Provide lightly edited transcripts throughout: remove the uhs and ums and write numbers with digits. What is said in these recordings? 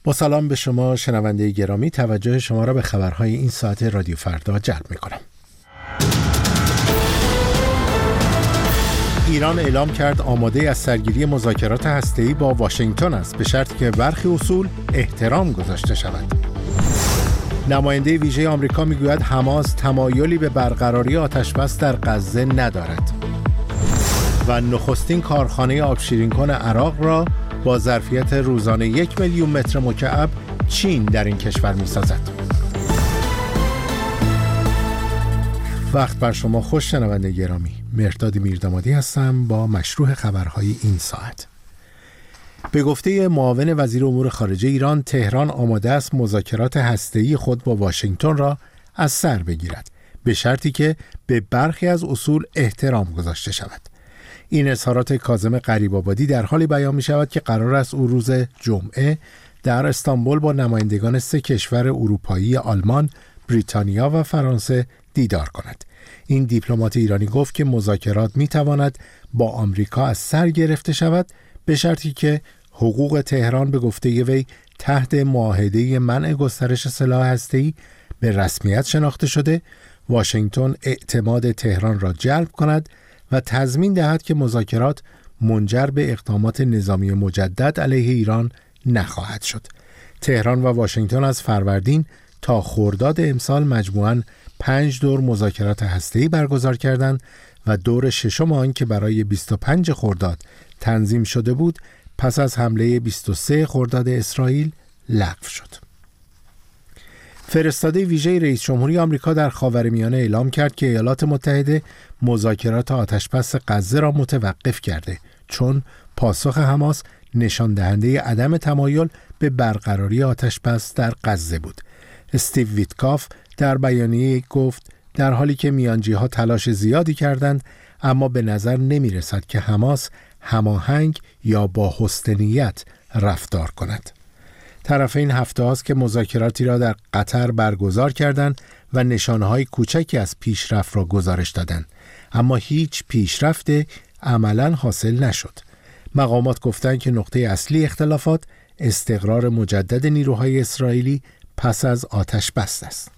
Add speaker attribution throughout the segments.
Speaker 1: با سلام به شما شنونده گرامی، توجه شما را به خبرهای این ساعت رادیو فردا جلب می‌کنم. ایران اعلام کرد آماده از سرگیری مذاکرات هسته‌ای با واشنگتن است، به شرطی که برخی اصول احترام گذاشته شود. نماینده ویژه آمریکا میگوید حماس تمایلی به برقراری آتش‌بس در غزه ندارد. و نخستین کارخانه آبشیرین‌کن عراق را با ظرفیت روزانه 1 میلیون متر مکعب چین در این کشور می‌سازد. وقت بر شما خوش شنونده گرامی. مهرداد میردامادی هستم با مشروع خبرهای این ساعت. به گفته معاون وزیر امور خارجه ایران، تهران آماده است مذاکرات هسته‌ای خود با واشنگتن را از سر بگیرد، به شرطی که به برخی از اصول احترام گذاشته شود. این اظهارات کاظم غریب‌آبادی در حالی بیان می شود که قرار است او روز جمعه در استانبول با نمایندگان 3 کشور اروپایی آلمان، بریتانیا و فرانسه دیدار کند. این دیپلمات ایرانی گفت که مذاکرات می تواند با آمریکا از سر گرفته شود، به شرطی که حقوق تهران به گفته وی تحت معاهده منع گسترش سلاح هسته‌ای به رسمیت شناخته شده، واشنگتن اعتماد تهران را جلب کند و تضمین دهد که مذاکرات منجر به اقدامات نظامی مجدد علیه ایران نخواهد شد. تهران و واشنگتن از فروردین تا خرداد امسال مجموعاً 5 دور مذاکرات هسته‌ای برگزار کردند و دور ششم آن که برای 25 خرداد تنظیم شده بود پس از حمله 23 خرداد اسرائیل لغو شد. فرستاده ویژه رئیس جمهوری آمریکا در خاورمیانه اعلام کرد که ایالات متحده مذاکرات آتش‌بس غزه را متوقف کرده، چون پاسخ حماس نشان دهنده عدم تمایل به برقراری آتش‌بس در غزه بود. استیو ویتکاف در بیانیه گفت در حالی که میانجی‌ها تلاش زیادی کردند، اما به نظر نمی‌رسد که حماس هماهنگ یا با حسن نیت رفتار کند. طرفین هفته هاست که مذاکراتی را در قطر برگزار کردند و نشانه‌های کوچکی از پیشرفت را گزارش دادند، اما هیچ پیشرفت عملاً حاصل نشد. مقامات گفتند که نقطه اصلی اختلافات استقرار مجدد نیروهای اسرائیلی پس از آتش بس است.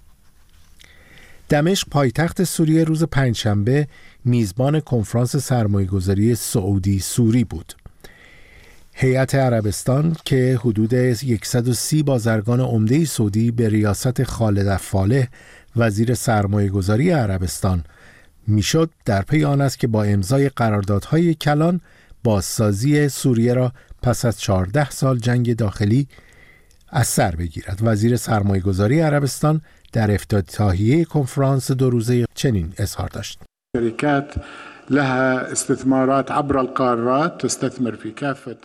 Speaker 1: دمشق پایتخت سوریه روز پنجشنبه میزبان کنفرانس سرمایه‌گذاری سعودی سوری بود. هیئت عربستان که حدود 130 بازرگان عمده سعودی به ریاست خالد الفالح وزیر سرمایه‌گذاری عربستان میشد، در پی آن است که با امضای قراردادهای کلان بازسازی سوریه را پس از 14 سال جنگ داخلی از سر بگیرد. وزیر سرمایه‌گذاری عربستان در افتتاحیه کنفرانس 2 روزه چنین اظهار داشت:
Speaker 2: شركات لها استثمارات عبر القارات تستثمر في كافة.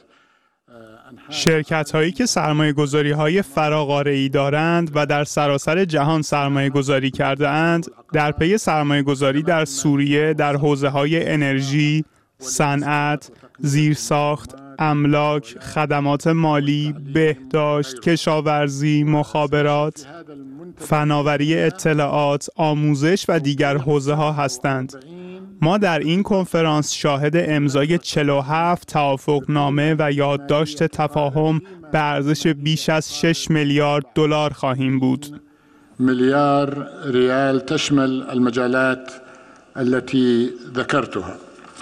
Speaker 3: شرکت‌هایی که سرمایه‌گذاری‌های فراقاره‌ای دارند و در سراسر جهان سرمایه‌گذاری کرده‌اند، در پی سرمایه‌گذاری در سوریه در حوزه‌های انرژی، صنعت، زیرساخت، املاک، خدمات مالی، بهداشت، کشاورزی، مخابرات، فناوری اطلاعات، آموزش و دیگر حوزه‌ها هستند. ما در این کنفرانس شاهد امضای 47 توافقنامه و یادداشت تفاهم به ارزش بیش از 6 میلیارد دلار خواهیم بود.
Speaker 2: میلیارد ریال تشمل المجالات التي ذكرتها.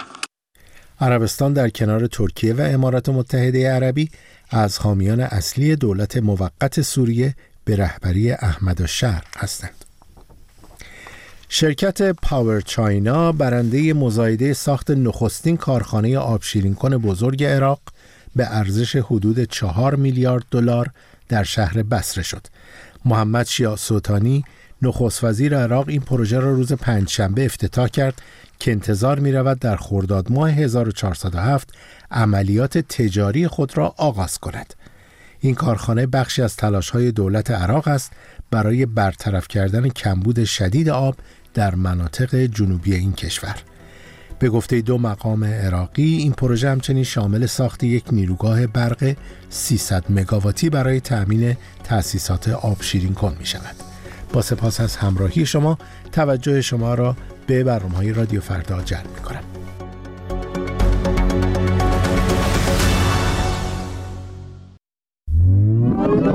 Speaker 1: عربستان در کنار ترکیه و امارات متحده عربی از حامیان اصلی دولت موقت سوریه به رهبری احمد الشرع هستند. شرکت پاور چاینا برنده مزایده ساخت نخستین کارخانه آبشیرین‌کن بزرگ عراق به ارزش حدود 4 میلیارد دلار در شهر بصره شد. محمد شیع سلطانی نخست وزیر عراق این پروژه را روز پنجشنبه افتتاح کرد که انتظار می رود در خرداد ماه 1407 عملیات تجاری خود را آغاز کند. این کارخانه بخشی از تلاش‌های دولت عراق است برای برطرف کردن کمبود شدید آب در مناطق جنوبی این کشور. به گفته 2 مقام عراقی، این پروژه همچنین شامل ساخت یک نیروگاه برق 300 مگاواتی برای تأمین تأسیسات آبشیرین‌کن می شود. با سپاس از همراهی شما، توجه شما را به برنامه‌های رادیو فردا جلب می کنم.